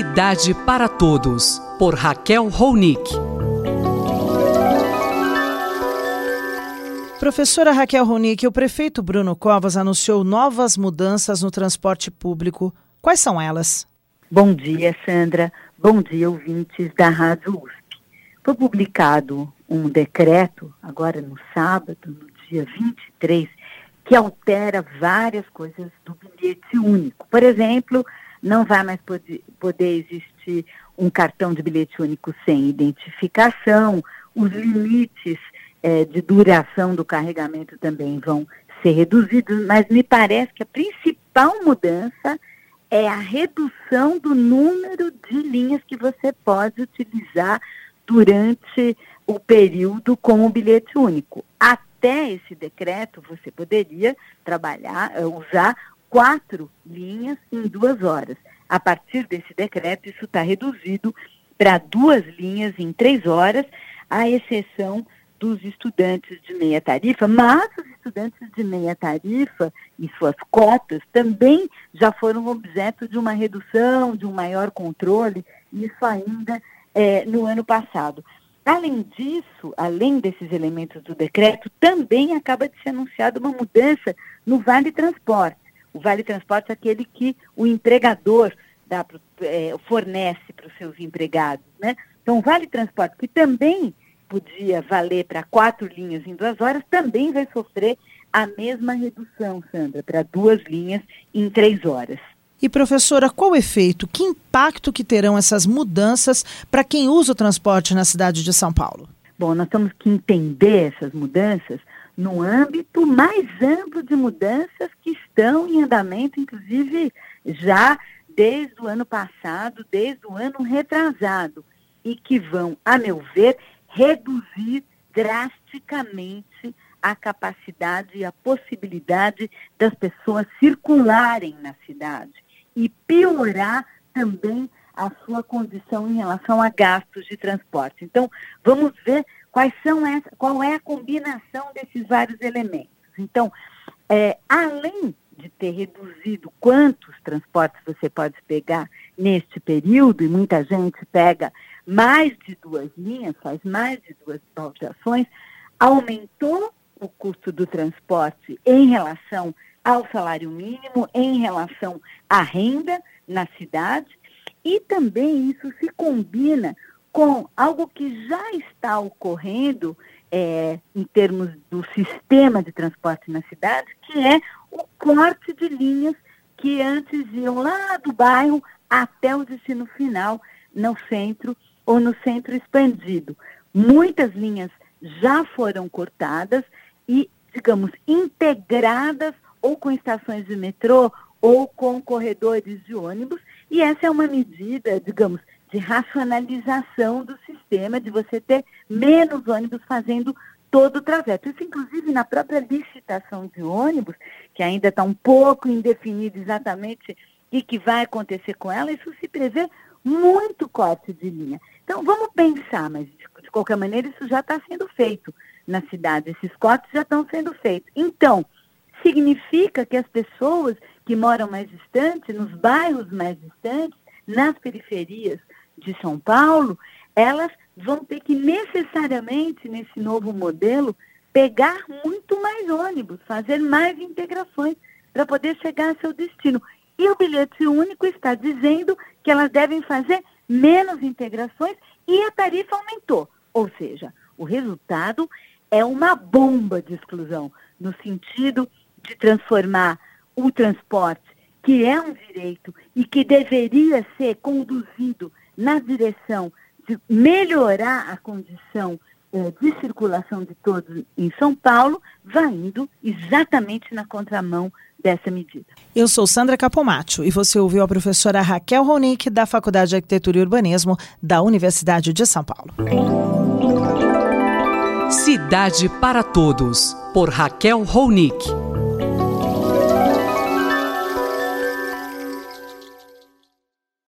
Cidade para Todos, por Raquel Ronick. Professora Raquel Ronick, o prefeito Bruno Covas anunciou novas mudanças no transporte público. Quais são elas? Bom dia, Sandra. Bom dia, ouvintes da Rádio USP. Foi publicado um decreto, agora no sábado, no dia 23, que altera várias coisas do bilhete único. Por exemplo, não vai mais poder existir um cartão de bilhete único sem identificação, os limites de duração do carregamento também vão ser reduzidos, mas me parece que a principal mudança é a redução do número de linhas que você pode utilizar durante o período com o bilhete único. Até esse decreto, você poderia usar 4 linhas em 2 horas. A partir desse decreto, isso está reduzido para 2 linhas em 3 horas, à exceção dos estudantes de meia tarifa, mas os estudantes de meia tarifa e suas cotas também já foram objeto de uma redução, de um maior controle, isso ainda no ano passado. Além disso, além desses elementos do decreto, também acaba de ser anunciada uma mudança no Vale Transporte. O Vale Transporte é aquele que o empregador fornece para os seus empregados, né? Então, o Vale Transporte, que também podia valer para 4 linhas em 2 horas, também vai sofrer a mesma redução, Sandra, para 2 linhas em 3 horas. E, professora, qual o efeito, que impacto que terão essas mudanças para quem usa o transporte na cidade de São Paulo? Bom, nós temos que entender essas mudanças no âmbito mais amplo de mudanças que estão em andamento, inclusive já desde o ano passado, desde o ano retrasado, e que vão, a meu ver, reduzir drasticamente a capacidade e a possibilidade das pessoas circularem na cidade e piorar também a sua condição em relação a gastos de transporte. Então, vamos ver qual é a combinação desses vários elementos. Então, além de ter reduzido quantos transportes você pode pegar neste período, e muita gente pega mais de 2 linhas, faz mais de 2 baldeações, aumentou o custo do transporte em relação ao salário mínimo, em relação à renda na cidade, e também isso se combina com algo que já está ocorrendo em termos do sistema de transporte na cidade, que é o corte de linhas que antes iam lá do bairro até o destino final, no centro ou no centro expandido. Muitas linhas já foram cortadas e, digamos, integradas ou com estações de metrô ou com corredores de ônibus, e essa é uma medida, digamos, de racionalização do sistema, de você ter menos ônibus fazendo todo o trajeto. Isso, inclusive, na própria licitação de ônibus, que ainda está um pouco indefinido exatamente o que vai acontecer com ela, isso se prevê muito corte de linha. Então, vamos pensar, mas de qualquer maneira isso já está sendo feito na cidade, esses cortes já estão sendo feitos. Então, significa que as pessoas que moram mais distantes, nos bairros mais distantes, nas periferias de São Paulo, elas vão ter que necessariamente, nesse novo modelo, pegar muito mais ônibus, fazer mais integrações para poder chegar ao seu destino. E o bilhete único está dizendo que elas devem fazer menos integrações e a tarifa aumentou. Ou seja, o resultado é uma bomba de exclusão, no sentido de transformar o transporte, que é um direito e que deveria ser conduzido na direção de melhorar a condição de circulação de todos em São Paulo, vai indo exatamente na contramão dessa medida. Eu sou Sandra Capomatto e você ouviu a professora Raquel Ronick, da Faculdade de Arquitetura e Urbanismo da Universidade de São Paulo. Cidade para Todos, por Raquel Ronick.